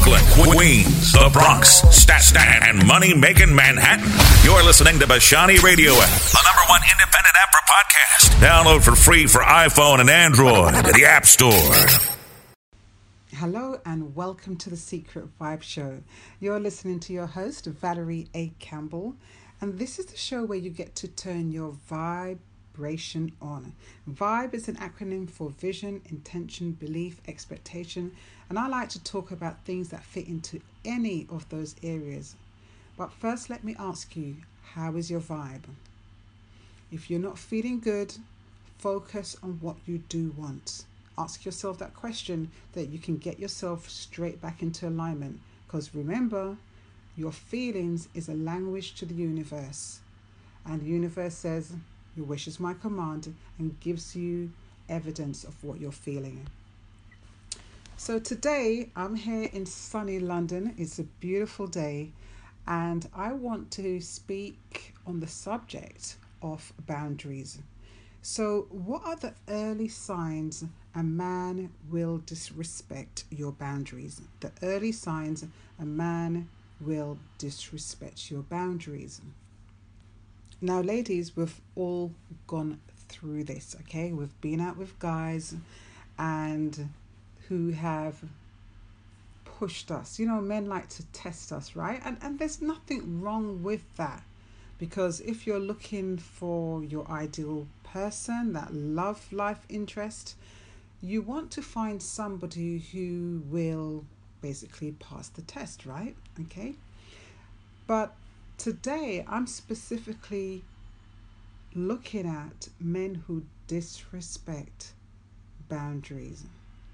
Brooklyn, Queens, the Bronx, Staten, and money-making Manhattan. You're listening to Bashani Radio app, the number one independent app for podcasts. Download for free for iPhone and Android at the App Store. Hello and welcome to the Secret Vibe Show. You're listening to your host, Valerie A. Campbell, and this is the show where you get to turn your vibration on. Vibe is an acronym for vision, intention, belief, expectation, and I like to talk about things that fit into any of those areas. But first, let me ask you, how is your vibe? If you're not feeling good, focus on what you do want. Ask yourself that question that you can get yourself straight back into alignment. Because remember, your feelings is a language to the universe. And the universe says, your wish is my command, and gives you evidence of what you're feeling. So today, I'm here in sunny London. It's a beautiful day. And I want to speak on the subject of boundaries. So what are the early signs a man will disrespect your boundaries? The early signs a man will disrespect your boundaries. Now, ladies, we've all gone through this, okay? We've been out with guys and who have pushed us. You know, men like to test us, right? And there's nothing wrong with that. Because if you're looking for your ideal person, that love life interest, you want to find somebody who will basically pass the test, right? Okay. But today I'm specifically looking at men who disrespect boundaries.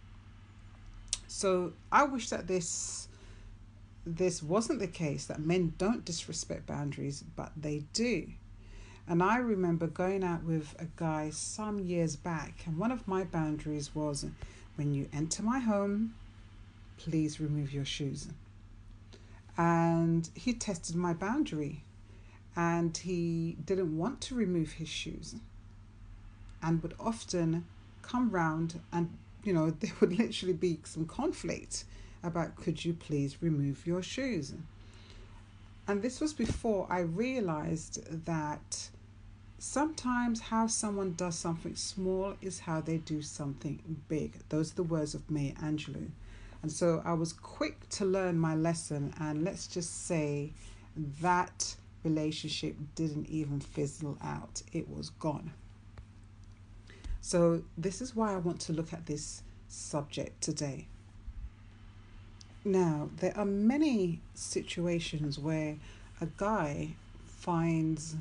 So I wish that this wasn't the case, that men don't disrespect boundaries, but they do. And I remember going out with a guy some years back, and one of my boundaries was, when you enter my home, please remove your shoes. And he tested my boundary, and he didn't want to remove his shoes, and would often come round and, you know, there would literally be some conflict about, could you please remove your shoes? And this was before I realized that sometimes how someone does something small is how they do something big. Those are the words of Maya Angelou. And so I was quick to learn my lesson, and let's just say that relationship didn't even fizzle out. It was gone. So this is why I want to look at this subject today. Now, there are many situations where a guy finds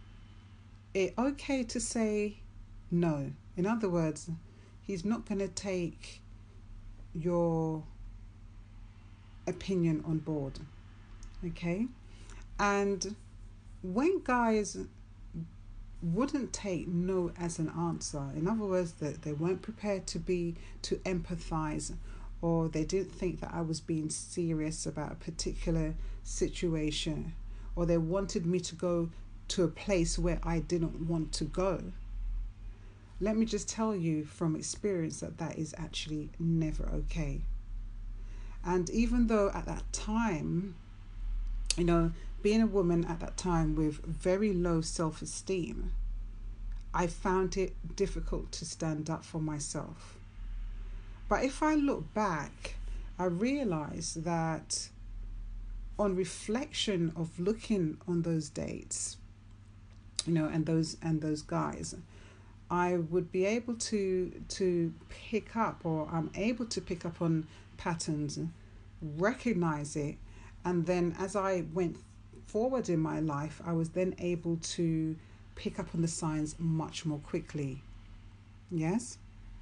it okay to say no. In other words, he's not going to take your opinion on board. Okay? And when guys wouldn't take no as an answer, in other words, that they weren't prepared to empathize, or they didn't think that I was being serious about a particular situation, or they wanted me to go to a place where I didn't want to go, let me just tell you from experience that is actually never okay. And even though at that time, you know, being a woman at that time with very low self-esteem, I found it difficult to stand up for myself. But if I look back, I realize that on reflection of looking on those dates, you know, and those guys, I would be able to pick up, or I'm able to pick up on patterns, recognize it, and then as I went forward in my life, I was then able to pick up on the signs much more quickly. Yes?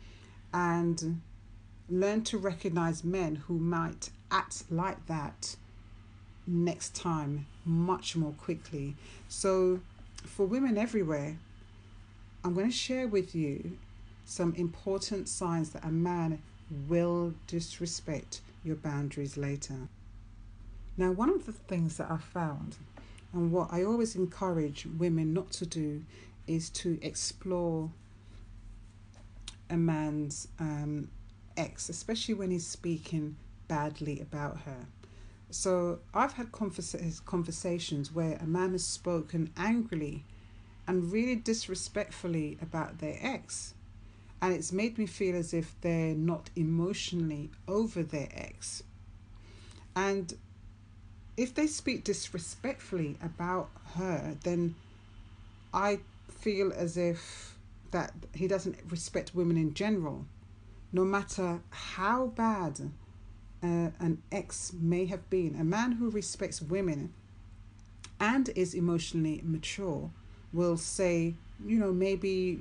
And learn to recognize men who might act like that next time much more quickly. So for women everywhere, I'm going to share with you some important signs that a man will disrespect your boundaries later. Now, one of the things that I found, and what I always encourage women not to do, is to explore a man's ex, especially when he's speaking badly about her. So I've had conversations where a man has spoken angrily and really disrespectfully about their ex. And it's made me feel as if they're not emotionally over their ex. And if they speak disrespectfully about her, then I feel as if that he doesn't respect women in general. No matter how bad an ex may have been, a man who respects women and is emotionally mature will say, maybe,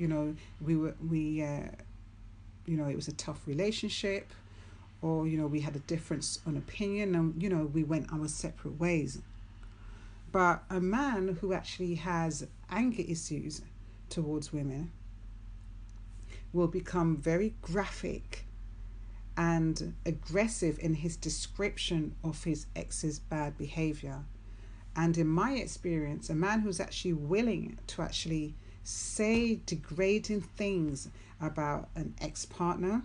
it was a tough relationship, or, we had a difference on opinion and, we went our separate ways. But a man who actually has anger issues towards women will become very graphic and aggressive in his description of his ex's bad behavior. And in my experience, a man who's actually willing to actually say degrading things about an ex-partner,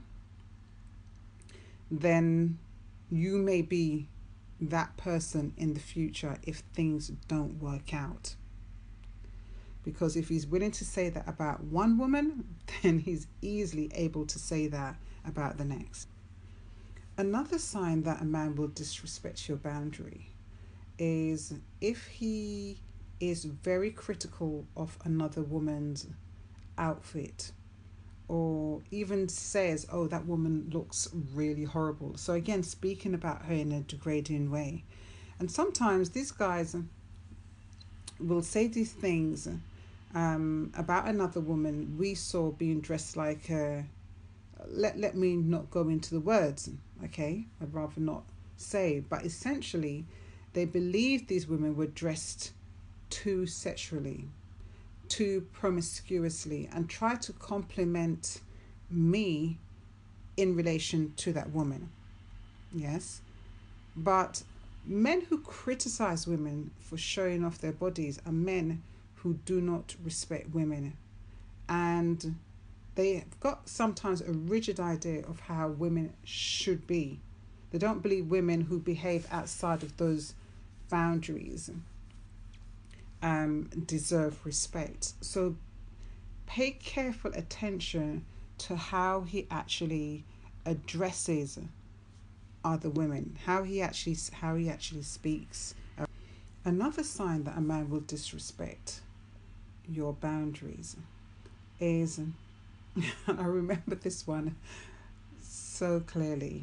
then you may be that person in the future if things don't work out. Because if he's willing to say that about one woman, then he's easily able to say that about the next. Another sign that a man will disrespect your boundary is if he is very critical of another woman's outfit, or even says, oh, that woman looks really horrible. So again, speaking about her in a degrading way. And sometimes these guys will say these things about another woman we saw being dressed like let me not go into the words, okay? I'd rather not say. But essentially, they believe these women were dressed too sexually, too promiscuously, and try to compliment me in relation to that woman. Yes? But men who criticize women for showing off their bodies are men who do not respect women. And they've got sometimes a rigid idea of how women should be. They don't believe women who behave outside of those boundaries deserve respect. So pay careful attention to how he actually addresses other women, how he actually speaks. Another sign that a man will disrespect your boundaries is, and I remember this one so clearly,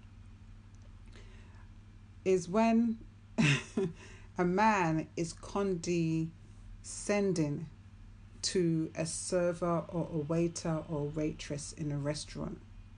is when a man is condescending to a server or a waiter or waitress in a restaurant.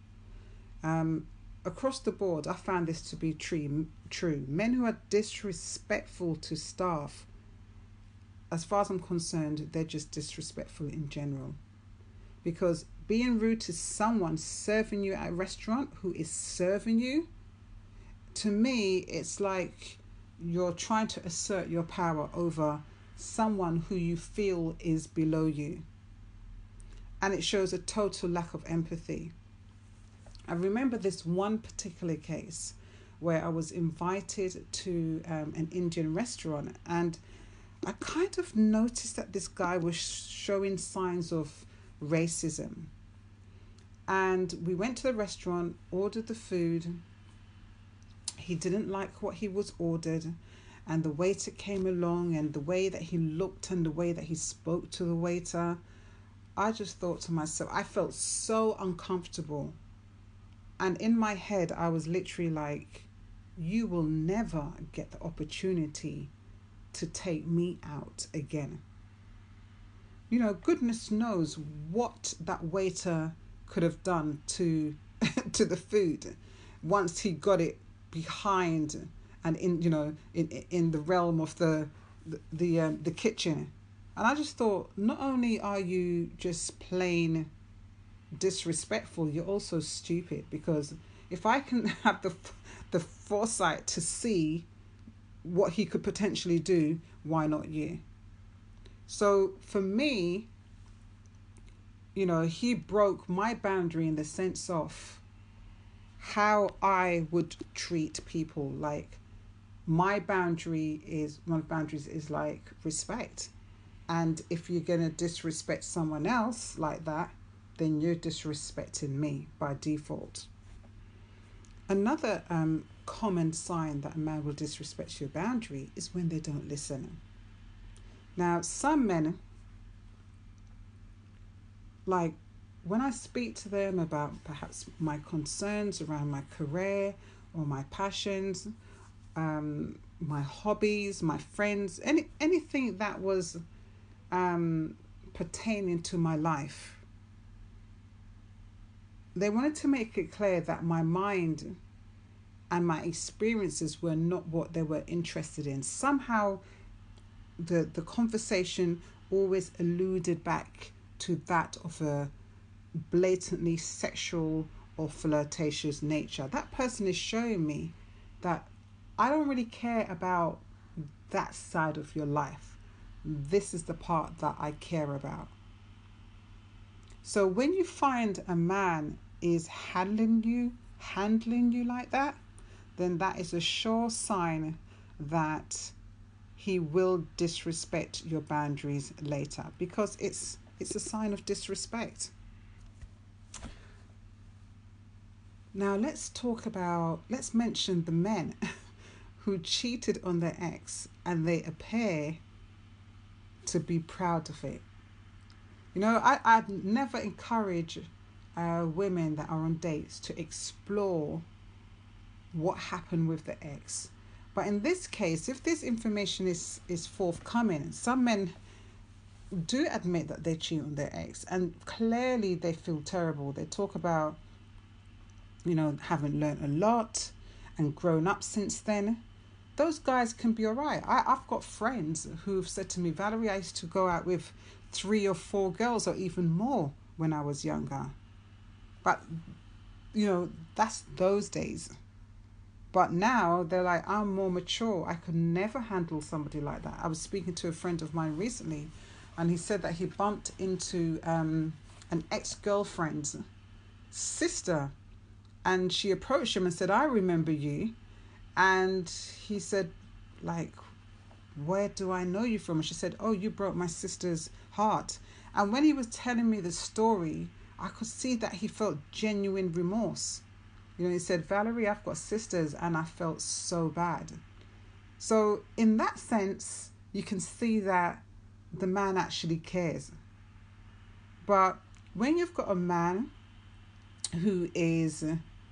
Across the board, I found this to be true. Men who are disrespectful to staff, as far as I'm concerned, they're just disrespectful in general. Because being rude to someone serving you at a restaurant who is serving you, to me, it's like you're trying to assert your power over someone who you feel is below you. And it shows a total lack of empathy. I remember this one particular case where I was invited to an Indian restaurant, and I kind of noticed that this guy was showing signs of racism. And we went to the restaurant, ordered the food. He didn't like what he was ordered, and the waiter came along, and the way that he looked and the way that he spoke to the waiter, I just thought to myself, I felt so uncomfortable. And in my head, I was literally like, you will never get the opportunity to take me out again. You know, goodness knows what that waiter could have done to to the food once he got it behind and in the realm of the kitchen. And I just thought, not only are you just plain disrespectful, you're also stupid, because if I can have the foresight to see what he could potentially do, why not you? So for me, he broke my boundary in the sense of how I would treat people. Like, my boundary is, one of the boundaries is like respect. And if you're going to disrespect someone else like that, then you're disrespecting me by default. Another common sign that a man will disrespect your boundary is when they don't listen. Now, some men, like, when I speak to them about perhaps my concerns around my career or my passions, my hobbies, my friends, anything that was pertaining to my life, they wanted to make it clear that my mind and my experiences were not what they were interested in. Somehow the conversation always alluded back to that of a blatantly sexual or flirtatious nature. That person is showing me that I don't really care about that side of your life. This is the part that I care about. So when you find a man is handling you like that, then that is a sure sign that he will disrespect your boundaries later, because it's a sign of disrespect. Now let's mention the men who cheated on their ex and they appear to be proud of it. You know, I'd never encourage women that are on dates to explore what happened with the ex. But in this case, if this information is forthcoming, some men do admit that they cheat on their ex, and clearly they feel terrible. They talk about, having learned a lot and grown up since then. Those guys can be all right. I've got friends who've said to me, Valerie, I used to go out with 3 or 4 girls or even more when I was younger. But, that's those days. But now they're like, I'm more mature. I could never handle somebody like that. I was speaking to a friend of mine recently, and he said that he bumped into an ex-girlfriend's sister, and she approached him and said, I remember you. And he said, like, where do I know you from? And she said, oh, you broke my sister's heart. And when he was telling me the story, I could see that he felt genuine remorse. He said, Valerie, I've got sisters and I felt so bad. So in that sense, you can see that the man actually cares. But when you've got a man who is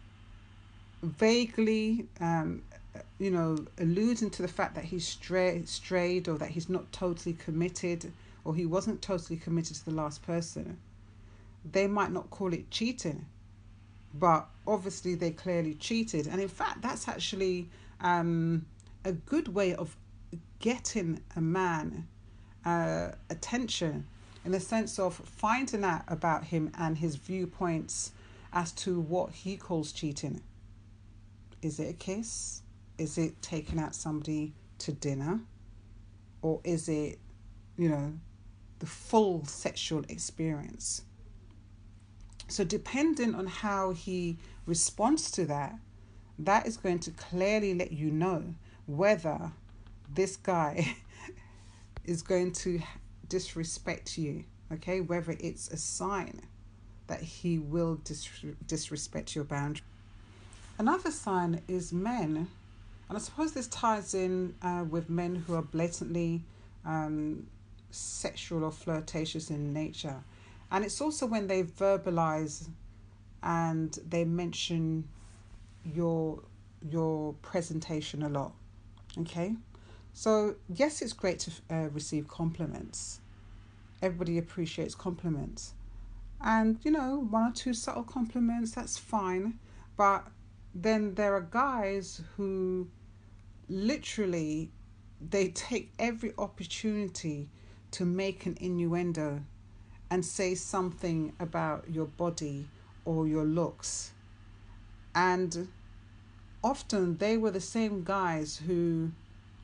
vaguely, alluding to the fact that he's strayed, or that he's not totally committed, or he wasn't totally committed to the last person, they might not call it cheating. But obviously they clearly cheated. And in fact, that's actually a good way of getting a man attention, in the sense of finding out about him and his viewpoints as to what he calls cheating. Is it a kiss? Is it taking out somebody to dinner? Or is it, the full sexual experience? So depending on how he responds to that, that is going to clearly let you know whether this guy is going to disrespect you, okay? Whether it's a sign that he will disrespect your boundary. Another sign is men, and I suppose this ties in with men who are blatantly sexual or flirtatious in nature. And it's also when they verbalize and they mention your presentation a lot, okay? So yes, it's great to receive compliments. Everybody appreciates compliments. And, 1 or 2 subtle compliments, that's fine. But then there are guys who literally, they take every opportunity to make an innuendo and say something about your body or your looks. And often they were the same guys who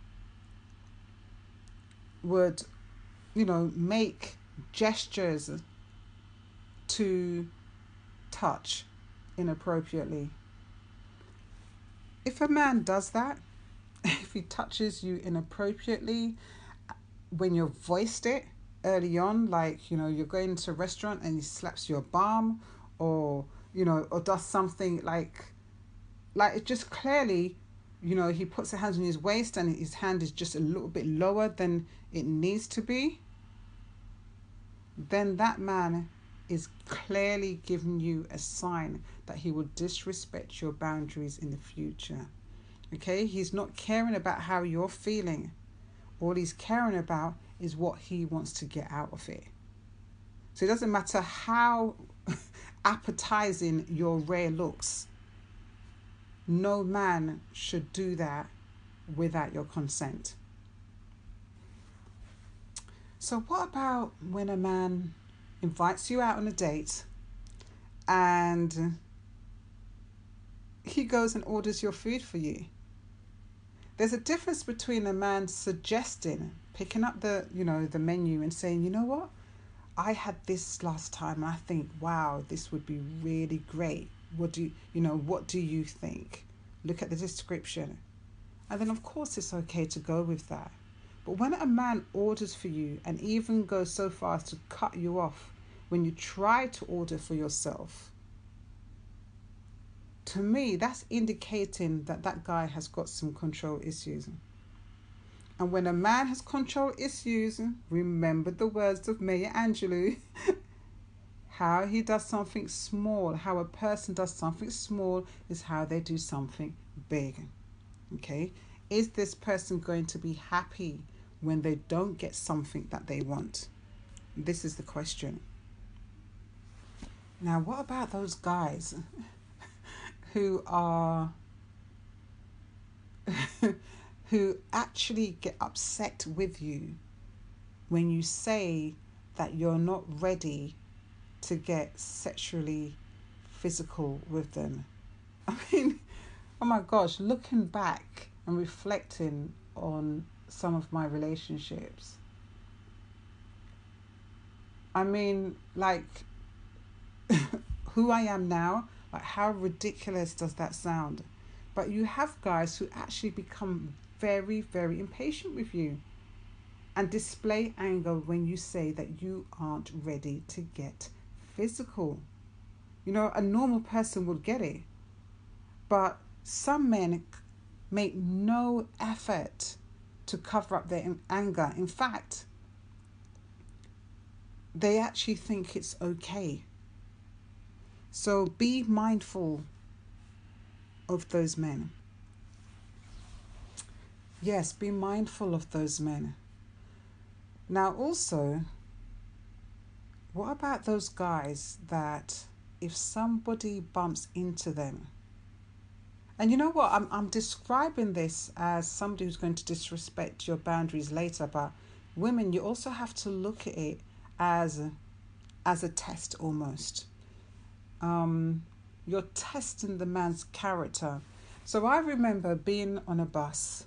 would, make gestures to touch inappropriately. if a man does that, if he touches you inappropriately when you've voiced it early on, like, you're going to a restaurant and he slaps your bum, or, or does something like it just clearly, he puts his hands on his waist and his hand is just a little bit lower than it needs to be, then that man is clearly giving you a sign that he will disrespect your boundaries in the future. Okay? He's not caring about how you're feeling. All he's caring about is what he wants to get out of it. So it doesn't matter how appetizing your rear looks. No man should do that without your consent. So what about when a man invites you out on a date and he goes and orders your food for you? There's a difference between a man suggesting, picking up the menu and saying, you know what? I had this last time and I think, wow, this would be really great. What do you think? Look at the description. And then of course it's okay to go with that. But when a man orders for you and even goes so far as to cut you off when you try to order for yourself, to me, that's indicating that that guy has got some control issues. And when a man has control issues, remember the words of Maya Angelou, how he does something small, how a person does something small is how they do something big. Okay? Is this person going to be happy when they don't get something that they want? This is the question. Now, what about those guys who are who actually get upset with you when you say that you're not ready to get sexually physical with them? I mean, oh my gosh, looking back and reflecting on some of my relationships, I mean, like, who I am now, like, how ridiculous does that sound? But you have guys who actually become very, very impatient with you and display anger when you say that you aren't ready to get physical. A normal person would get it. But some men make no effort to cover up their anger. In fact, they actually think it's okay. So be mindful of those men. Yes, be mindful of those men. Now also, what about those guys that if somebody bumps into them, and you know what, I'm describing this as somebody who's going to disrespect your boundaries later, but women, you also have to look at it as a test almost. You're testing the man's character. So I remember being on a bus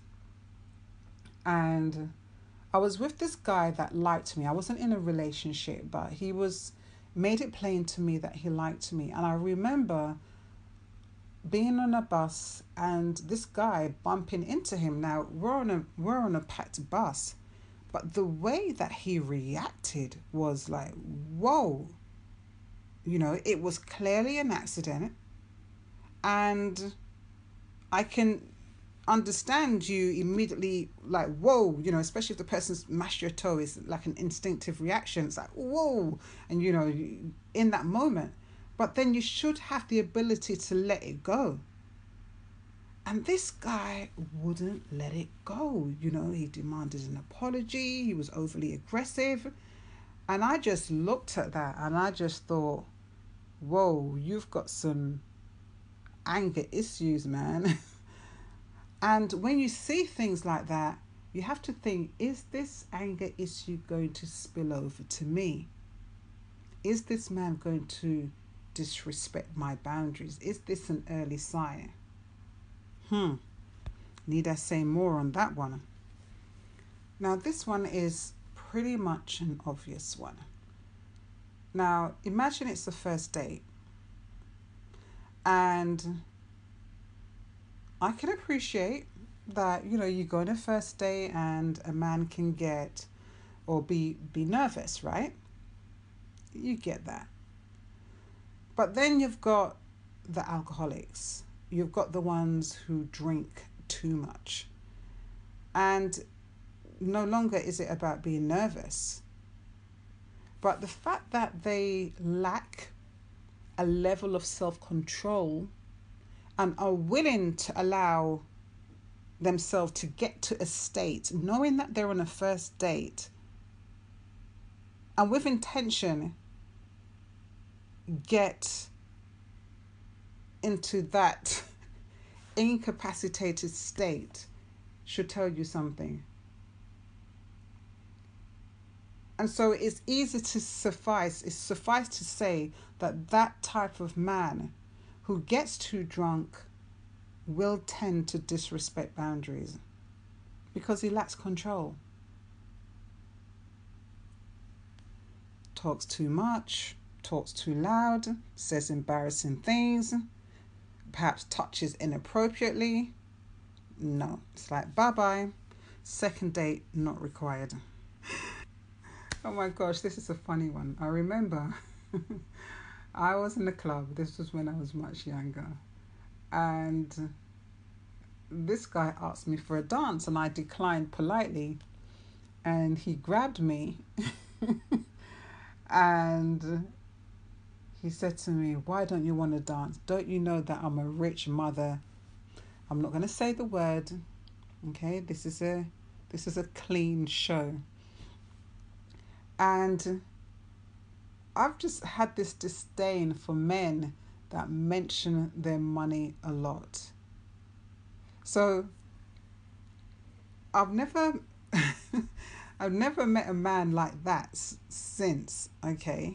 and I was with this guy that liked me. I wasn't in a relationship, but he made it plain to me that he liked me. And I remember being on a bus and this guy bumping into him. Now we're on a packed bus, but the way that he reacted was like, whoa. It was clearly an accident, and I can understand you immediately like, whoa, especially if the person's mashed your toe, is like an instinctive reaction. It's like, whoa, and in that moment. But then you should have the ability to let it go. And this guy wouldn't let it go. He demanded an apology. He was overly aggressive. And I just looked at that and I just thought, whoa, you've got some anger issues, man. And when you see things like that, you have to think, is this anger issue going to spill over to me? Is this man going to disrespect my boundaries? Is this an early sign? Need I say more on that one? Now, this one is pretty much an obvious one. Now, imagine it's the first date and I can appreciate that, you go on a first date and a man can get or be nervous, right? You get that. But then you've got the alcoholics. You've got the ones who drink too much. And no longer is it about being nervous, but the fact that they lack a level of self-control and are willing to allow themselves to get to a state, knowing that they're on a first date, and with intention get into that incapacitated state, should tell you something. And so it's suffice to say that that type of man who gets too drunk will tend to disrespect boundaries because he lacks control. Talks too much, talks too loud, says embarrassing things, perhaps touches inappropriately. No, it's like bye-bye. Second date not required. Oh my gosh, this is a funny one. I remember I was in a club. This was when I was much younger. And this guy asked me for a dance and I declined politely. And he grabbed me and he said to me, "Why don't you want to dance? Don't you know that I'm a rich mother?" I'm not going to say the word. Okay, this is a clean show. And I've just had this disdain for men that mention their money a lot. So I've never I've never met a man like that since, okay?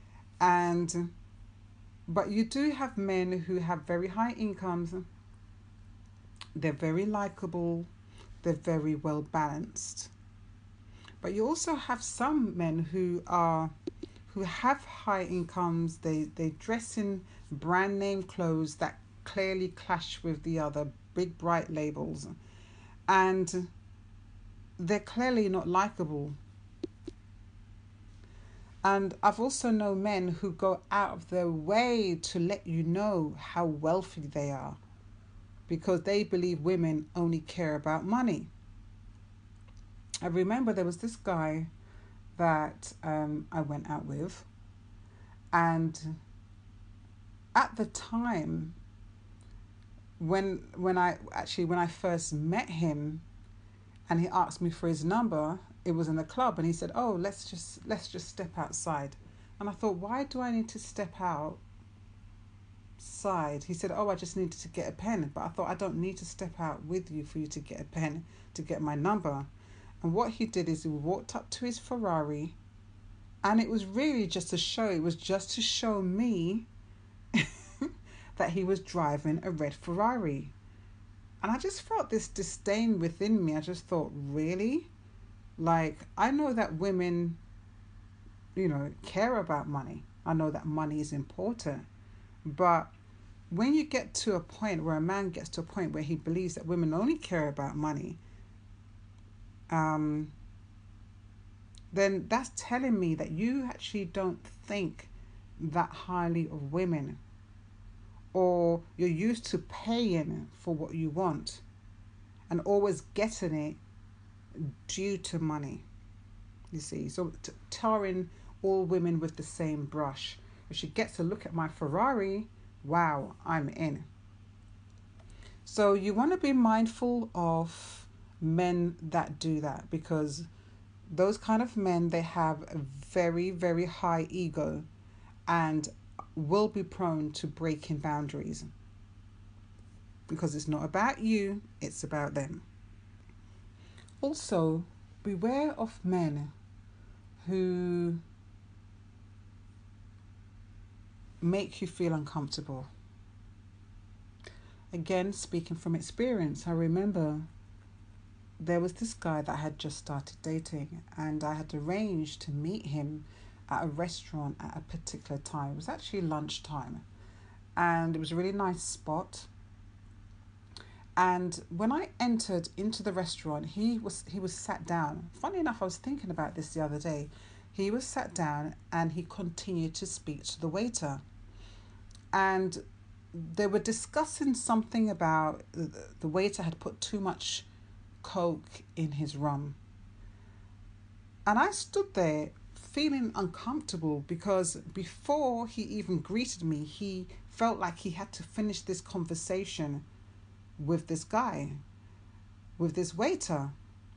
But you do have men who have very high incomes. They're very likable. They're very well balanced. But you also have some men who have high incomes. They dress in brand name clothes that clearly clash with the other big bright labels, and they're clearly not likable. And I've also known men who go out of their way to let you know how wealthy they are because they believe women only care about money. I remember there was this guy that I went out with, and at the time when I first met him and he asked me for his number, it was in the club, and he said, "Oh, let's just step outside." And I thought, why do I need to step outside? He said, "Oh, I just needed to get a pen." But I thought, I don't need to step out with you for you to get a pen to get my number. And what he did is he walked up to his Ferrari, and it was really just a show. It was just to show me that he was driving a red Ferrari. And I just felt this disdain within me. I just thought, really? Like, I know that women, care about money. I know that money is important. But when you get to a point where a man gets to a point where he believes that women only care about money, then that's telling me that you actually don't think that highly of women, or you're used to paying for what you want and always getting it due to money. You see, so tarring all women with the same brush. If she gets a look at my Ferrari, wow, I'm in. So you want to be mindful of men that do that, because those kind of men, they have a very, very high ego and will be prone to breaking boundaries, because it's not about you, it's about them. Also, beware of men who make you feel uncomfortable. Again, speaking from experience, I remember there was this guy that I had just started dating, and I had arranged to meet him at a restaurant at a particular time. It was actually lunchtime, and it was a really nice spot. And when I entered into the restaurant, he was sat down. Funny enough, I was thinking about this the other day. He was sat down and he continued to speak to the waiter. And they were discussing something about the waiter had put too much Coke in his rum. And I stood there feeling uncomfortable because before he even greeted me, he felt like he had to finish this conversation with this guy, with this waiter.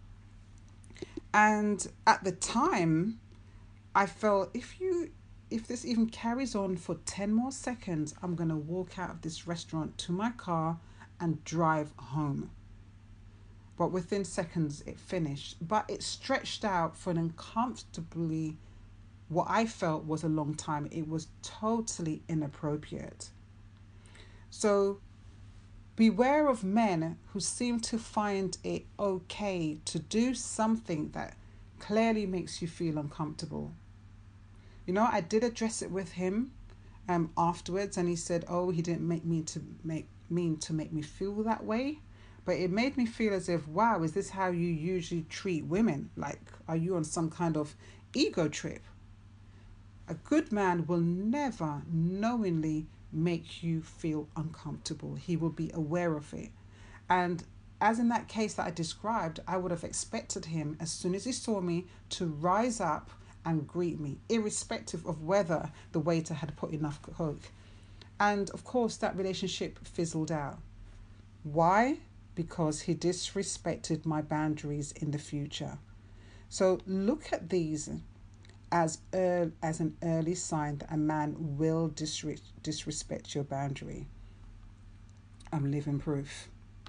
And at the time, I felt if this even carries on for 10 more seconds, I'm going to walk out of this restaurant to my car and drive home. But within seconds, it finished. But it stretched out for an uncomfortably, what I felt was a long time. It was totally inappropriate. So beware of men who seem to find it okay to do something that clearly makes you feel uncomfortable. You know, I did address it with him afterwards, and he said, "Oh, he didn't mean to make me feel that way." But it made me feel as if, wow, is this how you usually treat women? Like, are you on some kind of ego trip? A good man will never knowingly make you feel uncomfortable. He will be aware of it. And as in that case that I described, I would have expected him, as soon as he saw me, to rise up and greet me, irrespective of whether the waiter had put enough Coke. And of course, that relationship fizzled out. Why? Because he disrespected my boundaries in the future. So look at these as an early sign that a man will disrespect your boundary. I'm living proof.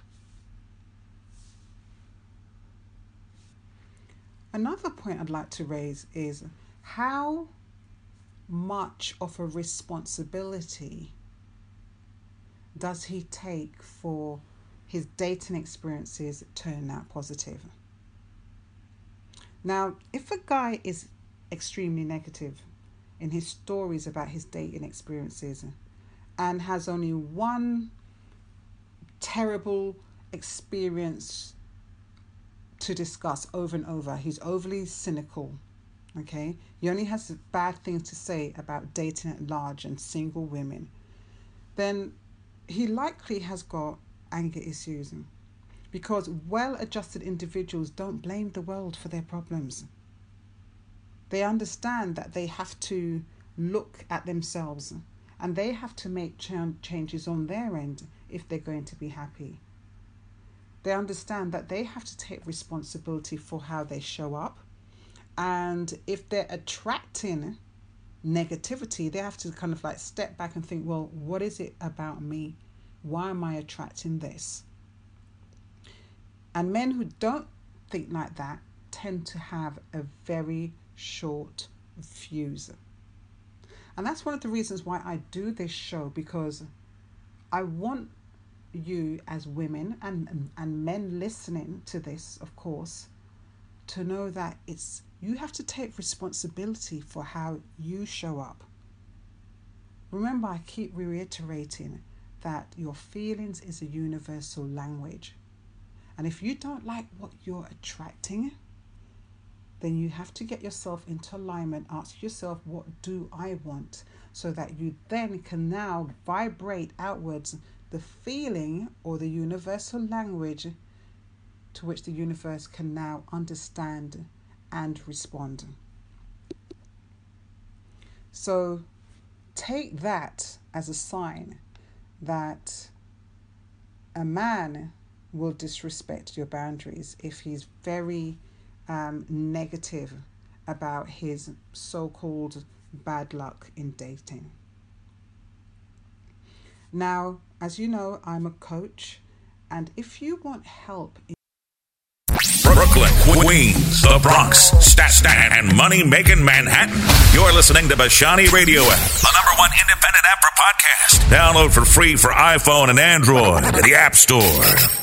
Another point I'd like to raise is how much of a responsibility does he take for his dating experiences turn out positive? Now, if a guy is extremely negative in his stories about his dating experiences and has only one terrible experience to discuss over and over, he's overly cynical, okay? He only has bad things to say about dating at large and single women, then he likely has got anger issues, because well-adjusted individuals don't blame the world for their problems. They understand that they have to look at themselves and they have to make changes on their end if they're going to be happy. They understand that they have to take responsibility for how they show up, and if they're attracting negativity, they have to kind of like step back and think, well, what is it about me? Why am I attracting this? And men who don't think like that tend to have a very short fuse. And that's one of the reasons why I do this show, because I want you as women and men listening to this, of course, to know that you have to take responsibility for how you show up. Remember, I keep reiterating that your feelings is a universal language. And if you don't like what you're attracting, then you have to get yourself into alignment. Ask yourself, what do I want? So that you then can now vibrate outwards the feeling or the universal language to which the universe can now understand and respond. So take that as a sign that a man will disrespect your boundaries if he's very negative about his so-called bad luck in dating. Now, as you know, I'm a coach, and if you want help in Brooklyn, Queens, the Bronx, Staten, and money-making Manhattan. You're listening to Bashani Radio App, the #1 independent app for podcasts. Download for free for iPhone and Android at the App Store.